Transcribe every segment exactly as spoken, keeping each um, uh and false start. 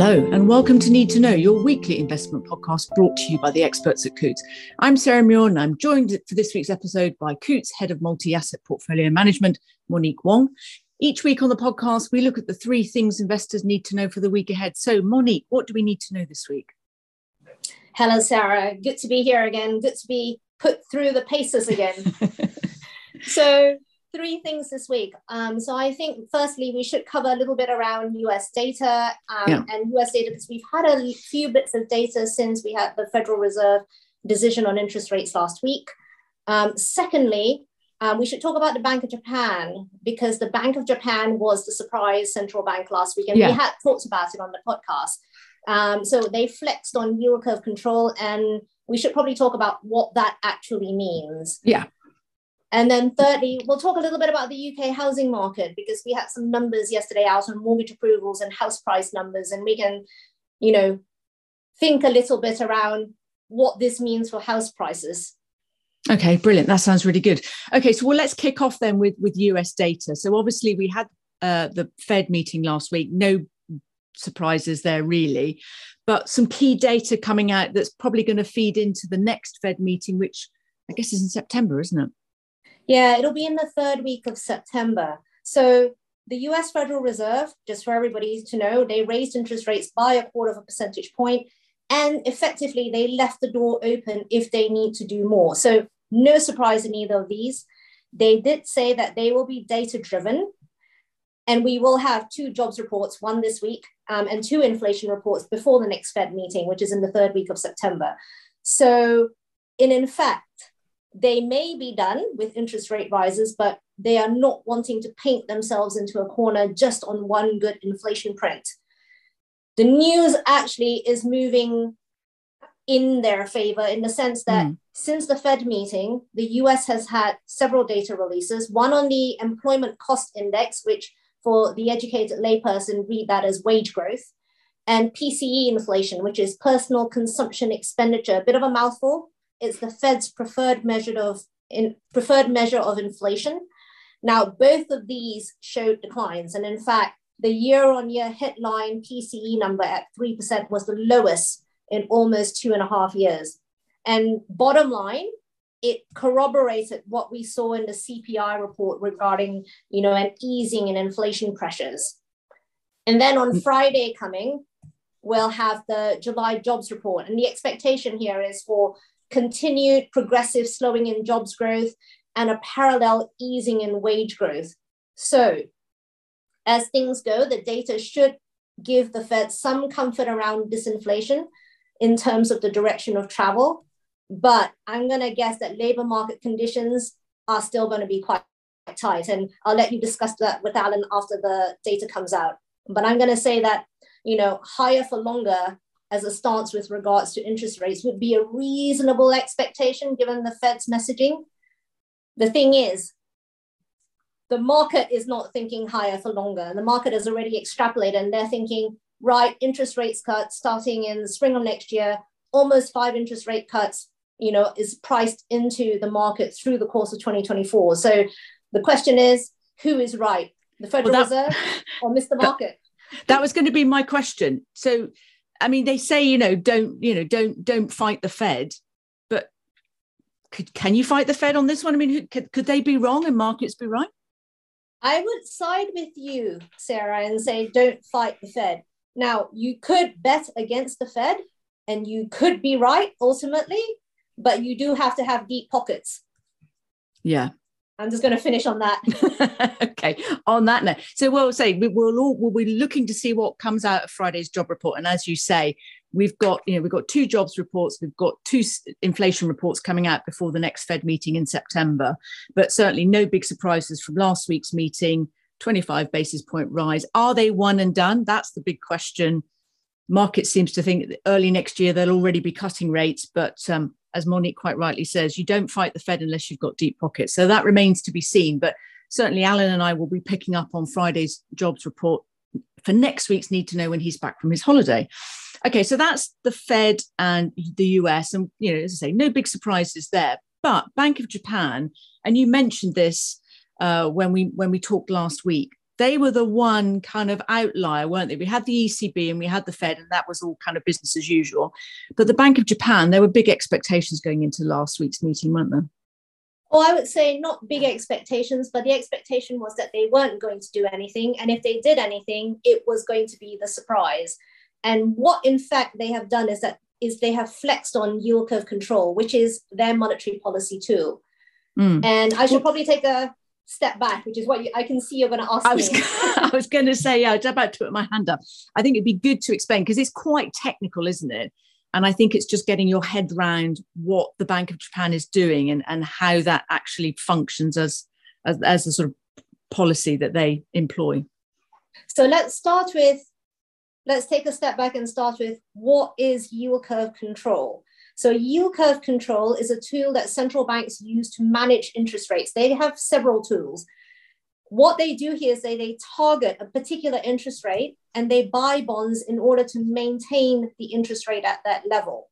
Hello, and welcome to Need to Know, your weekly investment podcast brought to you by the experts at Coutts. I'm Sarah Muir, and I'm joined for this week's episode by Coutts Head of Multi-Asset Portfolio Management, Monique Wong. Each week on the podcast, we look at the three things investors need to know for the week ahead. So, Monique, what do we need to know this week? Hello, Sarah. Good to be here again. Good to be put through the paces again. So, three things this week. Um, so I think firstly, we should cover a little bit around U S data um, yeah. and U S data because we've had a few bits of data since we had the Federal Reserve decision on interest rates last week. Um, secondly, um, we should talk about the Bank of Japan because the Bank of Japan was the surprise central bank last week and yeah. we had talked about it on the podcast. Um, so they flexed on yield curve control and we should probably talk about what that actually means. Yeah. And then thirdly, we'll talk a little bit about the U K housing market because we had some numbers yesterday out on mortgage approvals and house price numbers, and we can, you know, think a little bit around what this means for house prices. Okay, brilliant. That sounds really good. Okay, so well, let's kick off then with, with U S data. So obviously we had uh, the Fed meeting last week. No surprises there really, but some key data coming out that's probably going to feed into the next Fed meeting, which I guess is in September, isn't it? Yeah, it'll be in the third week of September. So the U S Federal Reserve, just for everybody to know, they raised interest rates by a quarter of a percentage point, and effectively they left the door open if they need to do more. So no surprise in either of these. They did say that they will be data-driven, and we will have two jobs reports, one this week um, and two inflation reports before the next Fed meeting, which is in the third week of September. So in, in fact, they may be done with interest rate rises, but they are not wanting to paint themselves into a corner just on one good inflation print. The news actually is moving in their favor in the sense that mm. since the Fed meeting, the U S has had several data releases, one on the employment cost index, which for the educated layperson, read that as wage growth, and P C E inflation, which is personal consumption expenditure, a bit of a mouthful. It's the Fed's preferred measure of in, preferred measure of inflation. Now, both of these showed declines. And in fact, the year-on-year headline P C E number at three percent was the lowest in almost two and a half years. And bottom line, it corroborated what we saw in the C P I report regarding, you know, an easing in inflation pressures. And then on Friday coming, we'll have the July jobs report. And the expectation here is for continued progressive slowing in jobs growth and a parallel easing in wage growth. So as things go, the data should give the Fed some comfort around disinflation in terms of the direction of travel. But I'm going to guess that labor market conditions are still going to be quite tight. And I'll let you discuss that with Alan after the data comes out. But I'm going to say that, you know, higher for longer as a stance with regards to interest rates would be a reasonable expectation given the Fed's messaging. The thing is, the market is not thinking higher for longer. The market has already extrapolated and they're thinking, right, interest rates cut starting in the spring of next year, almost five interest rate cuts, you know, is priced into the market through the course of twenty twenty-four. So the question is, who is right, the Federal well, that, Reserve or Mister Market? That was going to be my question. So, I mean, they say, you know, don't, you know, don't, don't fight the Fed, but could, can you fight the Fed on this one? I mean, could, could they be wrong and markets be right? I would side with you, Sarah, and say, don't fight the Fed. Now, you could bet against the Fed and you could be right ultimately, but you do have to have deep pockets. Yeah. I'm just going to finish on that. Okay, on that note. So we'll say we will all we'll be looking to see what comes out of Friday's job report. And as you say, we've got, you know, we've got two jobs reports, we've got two inflation reports coming out before the next Fed meeting in September. But certainly no big surprises from last week's meeting, twenty-five basis point rise. Are they one and done? That's the big question. Market seems to think that early next year they'll already be cutting rates, but um, as Monique quite rightly says, you don't fight the Fed unless you've got deep pockets. So that remains to be seen. But certainly Alan and I will be picking up on Friday's jobs report for next week's Need to Know when he's back from his holiday. Okay, so that's the Fed and the U S. And, you know, as I say, no big surprises there. But Bank of Japan, and you mentioned this uh, when we when we talked last week, they were the one kind of outlier, weren't they? We had the E C B and we had the Fed, and that was all kind of business as usual. But the Bank of Japan, there were big expectations going into last week's meeting, weren't there? Well, I would say not big expectations, but the expectation was that they weren't going to do anything. And if they did anything, it was going to be the surprise. And what, in fact, they have done is that is they have flexed on yield curve control, which is their monetary policy tool. Mm. And I should well, probably take a step back, which is what you, I can see you're going to ask I was, me. I was going to say, yeah, I was about to put my hand up. I think it'd be good to explain, because it's quite technical, isn't it? And I think it's just getting your head around what the Bank of Japan is doing and, and how that actually functions as, as, as a sort of policy that they employ. So let's start with, let's take a step back and start with what is yield curve control? So yield curve control is a tool that central banks use to manage interest rates. They have several tools. What they do here is they, they target a particular interest rate and they buy bonds in order to maintain the interest rate at that level.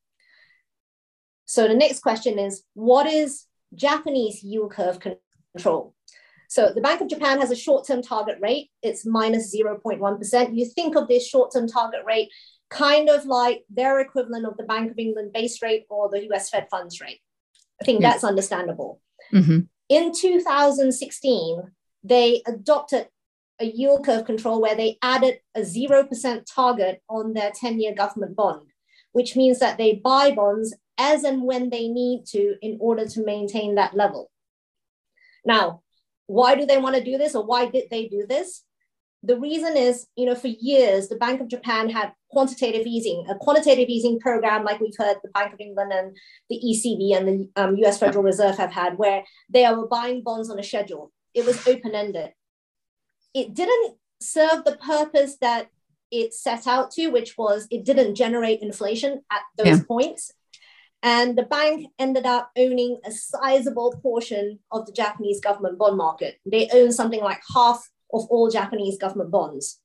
So the next question is, what is Japanese yield curve control? So the Bank of Japan has a short-term target rate. It's minus zero point one percent. You think of this short-term target rate kind of like their equivalent of the Bank of England base rate or the U S Fed funds rate. I think yeah. that's understandable. Mm-hmm. In two thousand sixteen, they adopted a yield curve control where they added a zero percent target on their ten-year government bond, which means that they buy bonds as and when they need to in order to maintain that level. Now, why do they want to do this, or why did they do this? The reason is, you know, for years, the Bank of Japan had quantitative easing, a quantitative easing program like we've heard the Bank of England and the E C B and the um, U S Federal Reserve have had, where they were buying bonds on a schedule. It was open-ended. It didn't serve the purpose that it set out to, which was it didn't generate inflation at those yeah. points. And the bank ended up owning a sizable portion of the Japanese government bond market. They own something like half of all Japanese government bonds.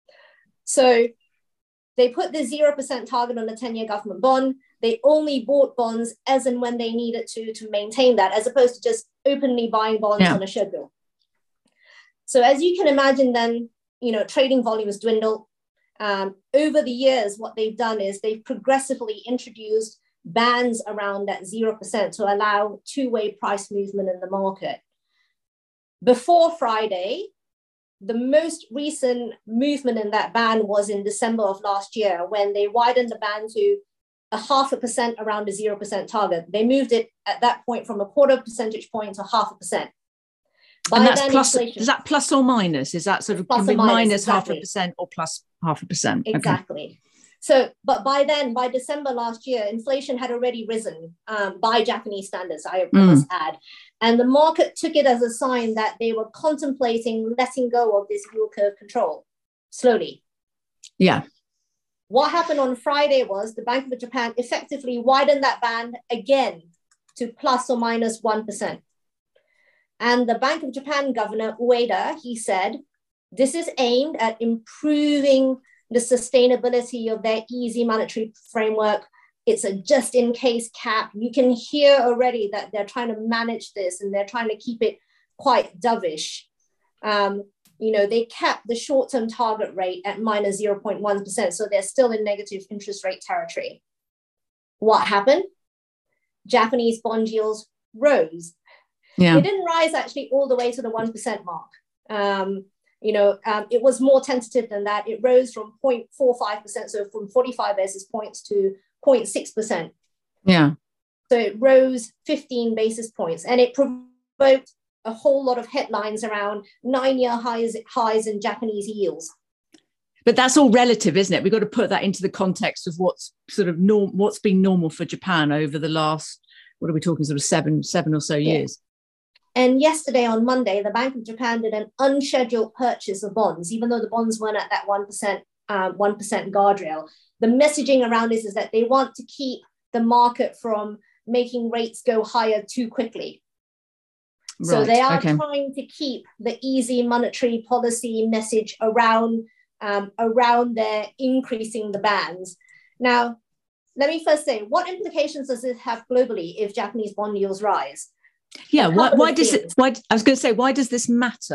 So they put the zero percent target on the ten-year government bond. They only bought bonds as and when they needed to to maintain that, as opposed to just openly buying bonds yeah. on a schedule. So as you can imagine then, you know, trading volumes dwindle. Um, over the years, what they've done is they've progressively introduced bands around that zero percent to allow two-way price movement in the market. Before Friday, the most recent movement in that band was in December of last year, when they widened the band to a half a percent around the zero percent target. They moved it at that point from a quarter percentage point to half a percent. By and that's then, plus, is that plus or minus? Is that sort of can be minus, minus exactly. half a percent or plus half a percent? Exactly. Okay. So, but by then, by December last year, inflation had already risen um, by Japanese standards, I mm. must add. And the market took it as a sign that they were contemplating letting go of this yield curve control slowly. Yeah. What happened on Friday was the Bank of Japan effectively widened that band again to plus or minus one percent. And the Bank of Japan Governor Ueda, he said, this is aimed at improving the sustainability of their easy monetary framework. It's a just in case cap. You can hear already that they're trying to manage this and they're trying to keep it quite dovish. Um, you know, they kept the short-term target rate at minus zero point one percent. So they're still in negative interest rate territory. What happened? Japanese bond yields rose. Yeah. It didn't rise actually all the way to the one percent mark. Um, You know, um, it was more tentative than that. It rose from zero point four five percent, so from forty-five basis points to zero point six percent. Yeah. So it rose fifteen basis points, and it provoked a whole lot of headlines around nine-year highs, highs in Japanese yields. But that's all relative, isn't it? We've got to put that into the context of what's sort of norm, what's been normal for Japan over the last, what are we talking, sort of seven, seven or so years. Yeah. And yesterday on Monday, the Bank of Japan did an unscheduled purchase of bonds, even though the bonds weren't at that one percent, uh, one percent guardrail. The messaging around this is that they want to keep the market from making rates go higher too quickly. Right, so they are okay. trying to keep the easy monetary policy message around, um, around their increasing the bands. Now, let me first say, what implications does this have globally if Japanese bond yields rise? Yeah, why, why does it, why, I was going to say, why does this matter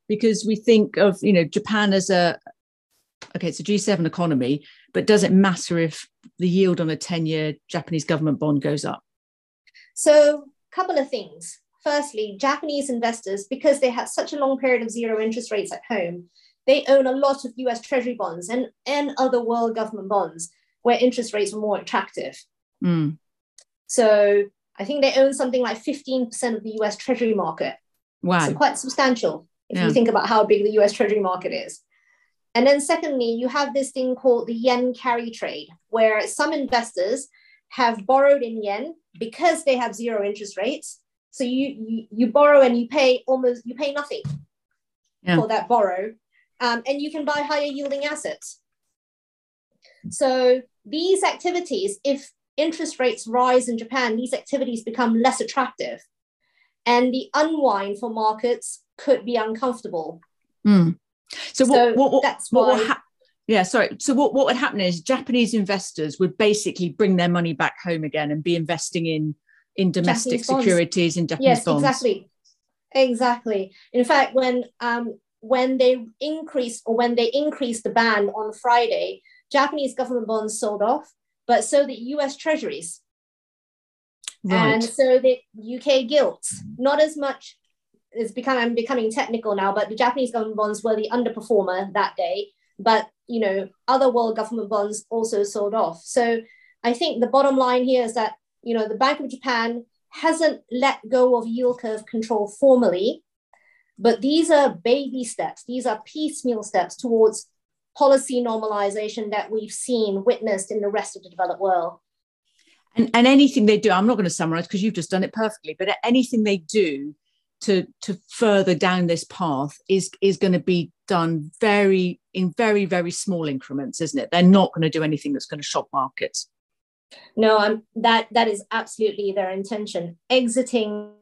because we think of, you know, Japan as a, okay, it's a G seven economy, but does it matter if the yield on a ten-year Japanese government bond goes up? So a couple of things. Firstly, Japanese investors, because they have such a long period of zero interest rates at home, they own a lot of U S Treasury bonds and, and other world government bonds where interest rates are more attractive. Mm. So I think they own something like fifteen percent of the U S Treasury market. Wow. So quite substantial if yeah. you think about how big the U S Treasury market is. And then secondly, you have this thing called the yen carry trade, where some investors have borrowed in yen because they have zero interest rates. So you you, you borrow and you pay almost, you pay nothing yeah. for that borrow. Um, and you can buy higher yielding assets. So these activities, if interest rates rise in Japan, these activities become less attractive. And the unwind for markets could be uncomfortable. Mm. So, so what, what, what, that's what why... will ha- yeah, sorry. So what, what would happen is Japanese investors would basically bring their money back home again and be investing in, in domestic Japanese securities and Japanese yes, bonds. Yes, exactly. Exactly. In fact, when um, when they increased or when they increased the ban on Friday, Japanese government bonds sold off, but so the U S Treasuries. Right. And so the U K gilts, not as much. It's become, I'm becoming technical now, but the Japanese government bonds were the underperformer that day. But, you know, other world government bonds also sold off. So I think the bottom line here is that, you know, the Bank of Japan hasn't let go of yield curve control formally, but these are baby steps. These are piecemeal steps towards policy normalization that we've seen, witnessed in the rest of the developed world. And, and anything they do, I'm not going to summarize because you've just done it perfectly, but anything they do to to further down this path is is going to be done very in very very small increments, isn't it? They're not going to do anything that's going to shock markets. No, I'm, that that is absolutely their intention. Exiting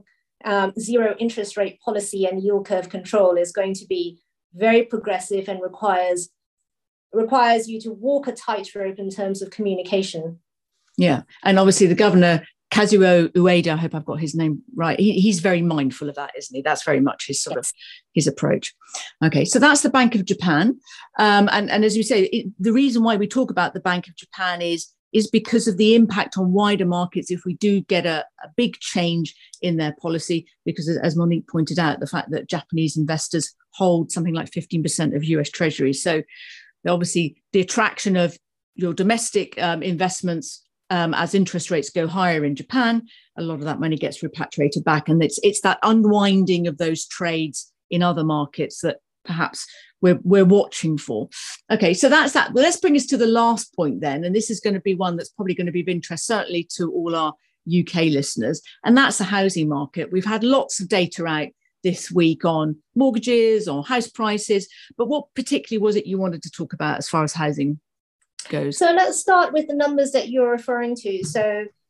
um, zero interest rate policy and yield curve control is going to be very progressive and requires requires you to walk a tightrope in terms of communication. Yeah, and obviously the governor, Kazuo Ueda, I hope I've got his name right. He, he's very mindful of that, isn't he? That's very much his sort yes. of his approach. Okay, so that's the Bank of Japan. Um, and, and as you say, it, the reason why we talk about the Bank of Japan is, is because of the impact on wider markets if we do get a, a big change in their policy, because as Monique pointed out, the fact that Japanese investors hold something like fifteen percent of U S Treasuries. So obviously the attraction of your domestic um, investments Um, as interest rates go higher in Japan, a lot of that money gets repatriated back. And it's it's that unwinding of those trades in other markets that perhaps we're, we're watching for. Okay, so that's that. Well, let's bring us to the last point then. And this is going to be one that's probably going to be of interest, certainly to all our U K listeners. And that's the housing market. We've had lots of data out this week on mortgages, on house prices. But what particularly was it you wanted to talk about as far as housing goes? So let's start with the numbers that you're referring to. So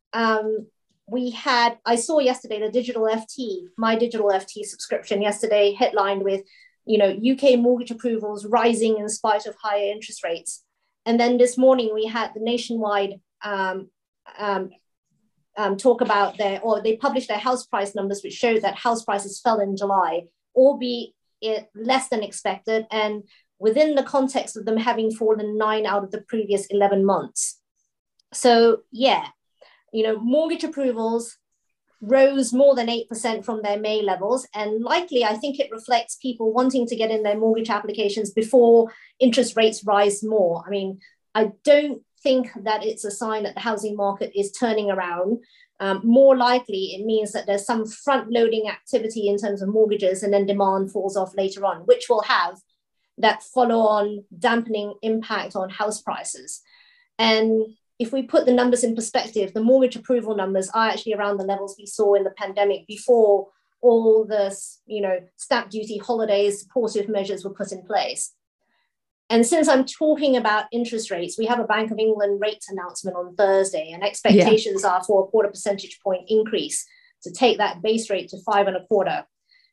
um, we had, I saw yesterday the digital F T, my digital F T subscription yesterday headlined with, you know, U K mortgage approvals rising in spite of higher interest rates. And then this morning we had the Nationwide um, um, um, talk about their, or they published their house price numbers, which showed that house prices fell in July, albeit it less than expected. And within the context of them having fallen nine out of the previous eleven months. So yeah, you know, mortgage approvals rose more than eight percent from their May levels. And likely, I think it reflects people wanting to get in their mortgage applications before interest rates rise more. I mean, I don't think that it's a sign that the housing market is turning around. Um, more likely, it means that there's some front-loading activity in terms of mortgages and then demand falls off later on, which will have that follow-on dampening impact on house prices. And if we put the numbers in perspective, the mortgage approval numbers are actually around the levels we saw in the pandemic before all the, you know, stamp duty holidays, supportive measures were put in place. And since I'm talking about interest rates, we have a Bank of England rates announcement on Thursday, and expectations yeah. are for a quarter percentage point increase to take that base rate to five and a quarter.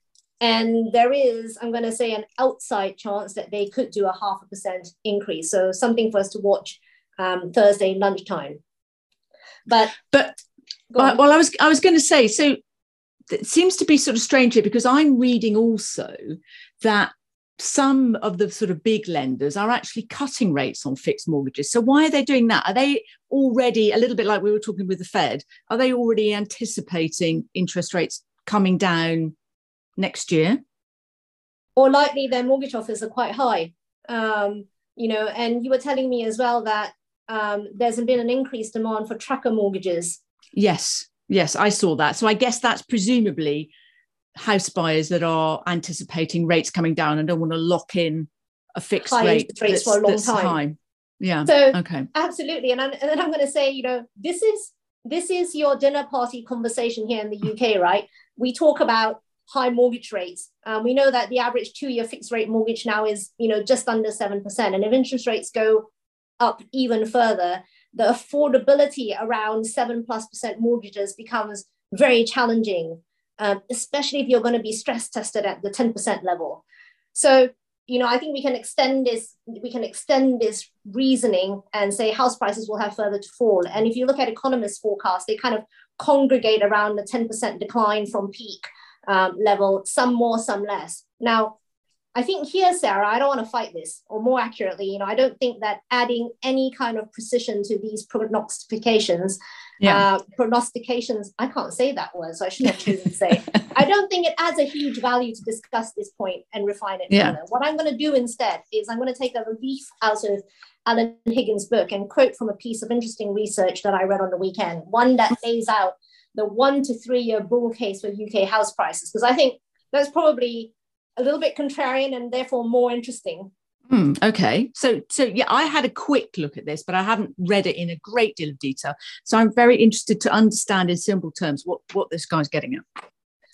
And there is, I'm going to say, an outside chance that they could do a half a percent increase. So something for us to watch um, Thursday lunchtime. But but, but well, I was I was going to say, so it seems to be sort of strange here because I'm reading also that some of the sort of big lenders are actually cutting rates on fixed mortgages. So why are they doing that? Are they already, a little bit like we were talking with the Fed, are they already anticipating interest rates coming down next year? Or likely their mortgage offers are quite high. Um, you know, and you were telling me as well that um, there's been an increased demand for tracker mortgages. Yes, yes, I saw that. So I guess that's presumably house buyers that are anticipating rates coming down and don't want to lock in a fixed high rate rates that's, for a long that's time. High. Yeah. So okay. Absolutely. And, I'm, and then I'm going to say, you know, this is this is your dinner party conversation here in the U K, right? We talk about high mortgage rates. Um, we know that the average two-year fixed rate mortgage now is, you know, just under seven percent. And if interest rates go up even further, the affordability around seven plus percent mortgages becomes very challenging. Um, especially if you're going to be stress tested at the ten percent level. So, you know, I think we can extend this, we can extend this reasoning and say house prices will have further to fall. And if you look at economists' forecasts, they kind of congregate around the ten percent decline from peak um, level, some more, some less. Now, I think here, Sarah, I don't want to fight this, or more accurately, you know, I don't think that adding any kind of precision to these prognostications, yeah. uh, prognostications, I can't say that word, so I shouldn't have chosen to say. I don't think it adds a huge value to discuss this point and refine it yeah. further. What I'm going to do instead is I'm going to take a leaf out of Alan Higgins' book and quote from a piece of interesting research that I read on the weekend, one that lays out the one to three year bull case for U K house prices, because I think that's probably a little bit contrarian and therefore more interesting. Mm, okay. So, so yeah, I had a quick look at this, but I haven't read it in a great deal of detail. So I'm very interested to understand in simple terms what, what this guy's getting at.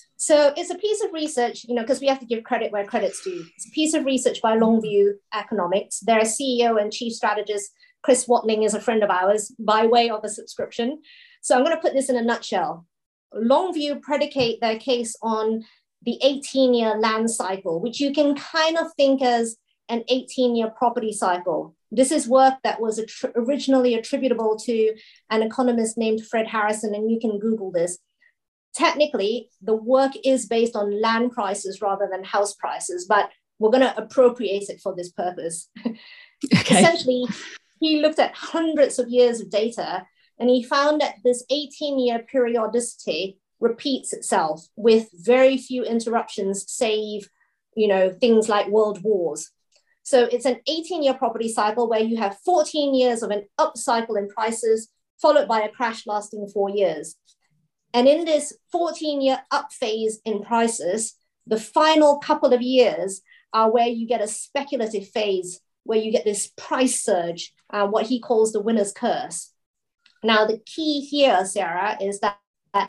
So it's a piece of research, you know, because we have to give credit where credit's due. It's a piece of research by Longview Economics. Their C E O and chief strategist, Chris Watling, is a friend of ours by way of a subscription. So I'm going to put this in a nutshell. Longview predicate their case on the eighteen-year land cycle, which you can kind of think as an eighteen-year property cycle. This is work that was attri- originally attributable to an economist named Fred Harrison, and you can Google this. Technically, the work is based on land prices rather than house prices, but we're going to appropriate it for this purpose. Okay. Essentially, he looked at hundreds of years of data, and he found that this eighteen-year periodicity repeats itself with very few interruptions, save, you know, things like world wars. So it's an eighteen-year property cycle where you have fourteen years of an up cycle in prices, followed by a crash lasting four years. And in this fourteen-year up phase in prices, the final couple of years are where you get a speculative phase, where you get this price surge, uh, what he calls the winner's curse. Now, the key here, Sarah, is that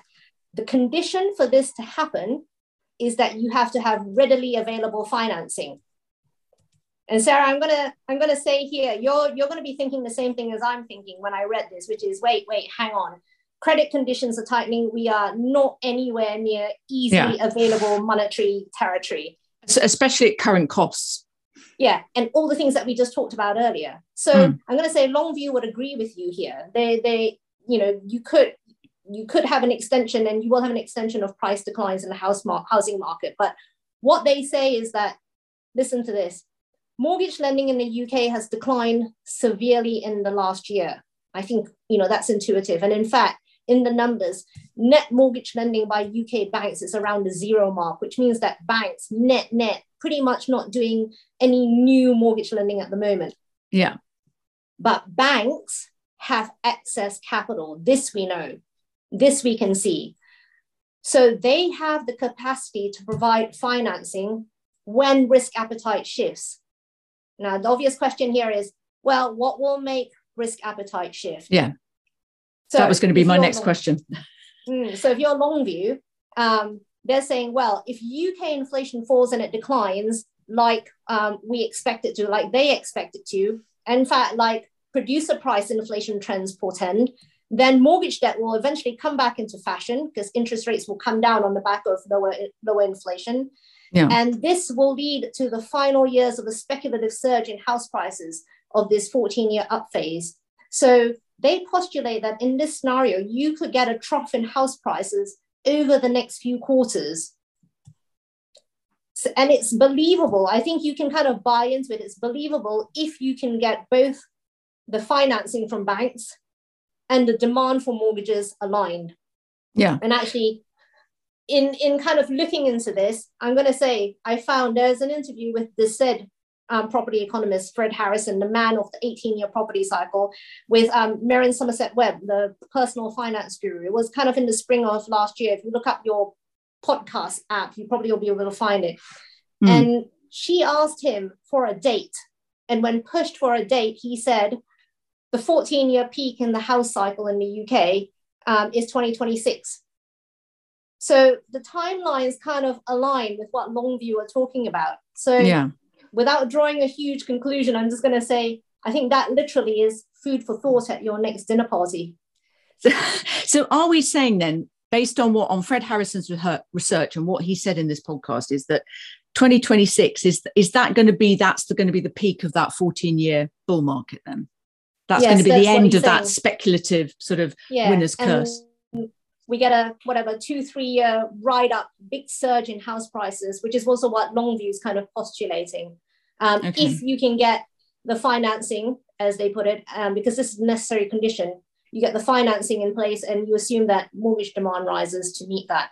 the condition for this to happen is that you have to have readily available financing. And Sarah, I'm gonna I'm gonna say here, you're you're gonna be thinking the same thing as I'm thinking when I read this, which is wait, wait, hang on. Credit conditions are tightening. We are not anywhere near easily yeah. available monetary territory, so especially at current costs. Yeah, and all the things that we just talked about earlier. So mm. I'm going to say Longview would agree with you here. They they you know you could. You could have an extension, and you will have an extension of price declines in the house mar- housing market. But what they say is that, listen to this, mortgage lending in the U K has declined severely in the last year. I think, you know, that's intuitive. And in fact, in the numbers, net mortgage lending by U K banks is around the zero mark, which means that banks net, net, pretty much not doing any new mortgage lending at the moment. Yeah. But banks have excess capital. This we know. This we can see. So they have the capacity to provide financing when risk appetite shifts. Now, the obvious question here is, well, what will make risk appetite shift? Yeah, so that was going to be my next long, question. Mm, so if you're Longview, um, they're saying, well, if U K inflation falls and it declines like um, we expect it to, like they expect it to, in fact, like producer price inflation trends portend, then mortgage debt will eventually come back into fashion because interest rates will come down on the back of lower, lower inflation. Yeah. And this will lead to the final years of a speculative surge in house prices of this fourteen-year up phase. So they postulate that in this scenario, you could get a trough in house prices over the next few quarters. So, and it's believable. I think you can kind of buy into it. It's believable if you can get both the financing from banks and the demand for mortgages aligned. Yeah. And actually, in, in kind of looking into this, I'm going to say I found there's an interview with the said um, property economist, Fred Harrison, the man of the eighteen-year property cycle, with um, Merrin Somerset Webb, the personal finance guru. It was kind of in the spring of last year. If you look up your podcast app, you probably will be able to find it. Mm. And she asked him for a date. And when pushed for a date, he said the fourteen-year peak in the house cycle in the U K um, is twenty twenty-six. So the timelines kind of align with what Longview are talking about. So yeah. Without drawing a huge conclusion, I'm just going to say, I think that literally is food for thought at your next dinner party. So, so are we saying then, based on what on Fred Harrison's research and what he said in this podcast, is that twenty twenty-six is is that going to be that's the, going to be the peak of that fourteen-year bull market then? That's yes, going to be the end of saying. That speculative sort of yeah, winner's curse. We get a whatever two, three year ride up, big surge in house prices, which is also what Longview is kind of postulating. Um, okay. If you can get the financing, as they put it, um, because this is a necessary condition, you get the financing in place and you assume that mortgage demand rises to meet that.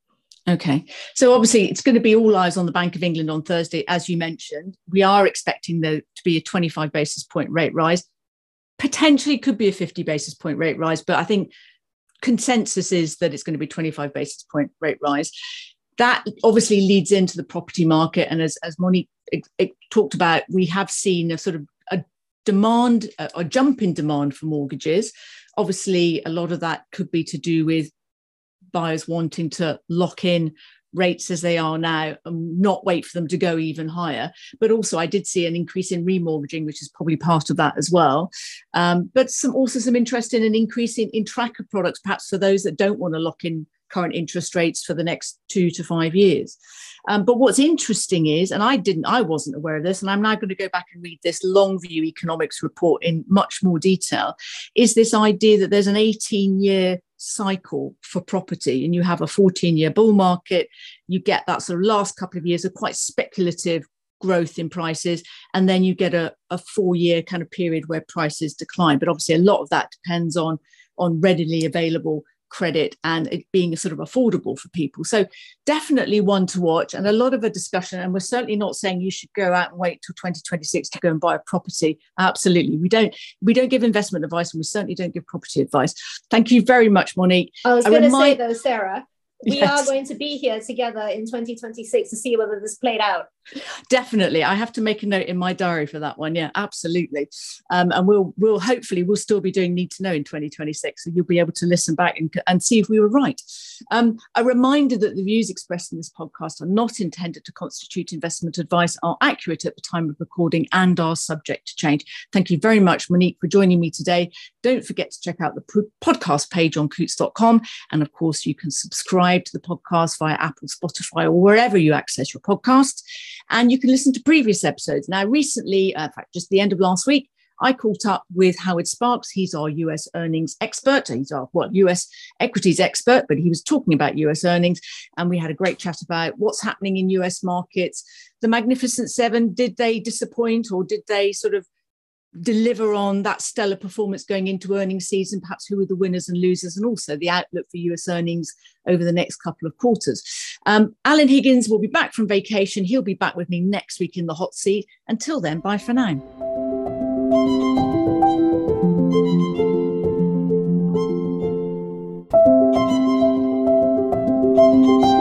Okay. So obviously it's going to be all eyes on the Bank of England on Thursday, as you mentioned. We are expecting there to be a twenty-five basis point rate rise. Potentially could be a fifty basis point rate rise, but I think consensus is that it's going to be twenty-five basis point rate rise. That obviously leads into the property market. And as, as Monique it, it talked about, we have seen a sort of a demand, a, a jump in demand for mortgages. Obviously, a lot of that could be to do with buyers wanting to lock in rates as they are now and not wait for them to go even higher. But also I did see an increase in remortgaging, which is probably part of that as well. Um, but some also some interest in an increase in, in tracker products, perhaps for those that don't want to lock in current interest rates for the next two to five years. Um, but what's interesting is, and I didn't, I wasn't aware of this, and I'm now going to go back and read this Longview economics report in much more detail, is this idea that there's an eighteen-year cycle for property and you have a fourteen-year bull market. You get that sort of last couple of years of quite speculative growth in prices, and then you get a, a four-year kind of period where prices decline. But obviously a lot of that depends on, on readily available credit and it being sort of affordable for people. So definitely one to watch, and a lot of a discussion. And we're certainly not saying you should go out and wait till twenty twenty-six to go and buy a property. Absolutely. We don't, we don't give investment advice, and we certainly don't give property advice. Thank you very much, Monique. I was going to say though, Sarah, we yes. are going to be here together in twenty twenty-six to see whether this played out. Definitely. I have to make a note in my diary for that one. Yeah, absolutely. Um, and we'll we'll hopefully we'll still be doing Need to Know in twenty twenty-six. So you'll be able to listen back and, and see if we were right. Um, a reminder that the views expressed in this podcast are not intended to constitute investment advice, are accurate at the time of recording, and are subject to change. Thank you very much, Monique, for joining me today. Don't forget to check out the podcast page on Coutts dot com. And of course, you can subscribe to the podcast via Apple, Spotify, or wherever you access your podcasts. And you can listen to previous episodes. Now, recently, uh, in fact, just the end of last week, I caught up with Howard Sparks. He's our U S earnings expert. He's our well, U S equities expert, but he was talking about U S earnings. And we had a great chat about what's happening in U S markets. The Magnificent Seven, did they disappoint, or did they sort of deliver on that stellar performance going into earnings season? Perhaps who are the winners and losers, and also the outlook for U S earnings over the next couple of quarters. Um, Alan Higgins will be back from vacation. He'll be back with me next week in the hot seat. Until then, bye for now. Thank you.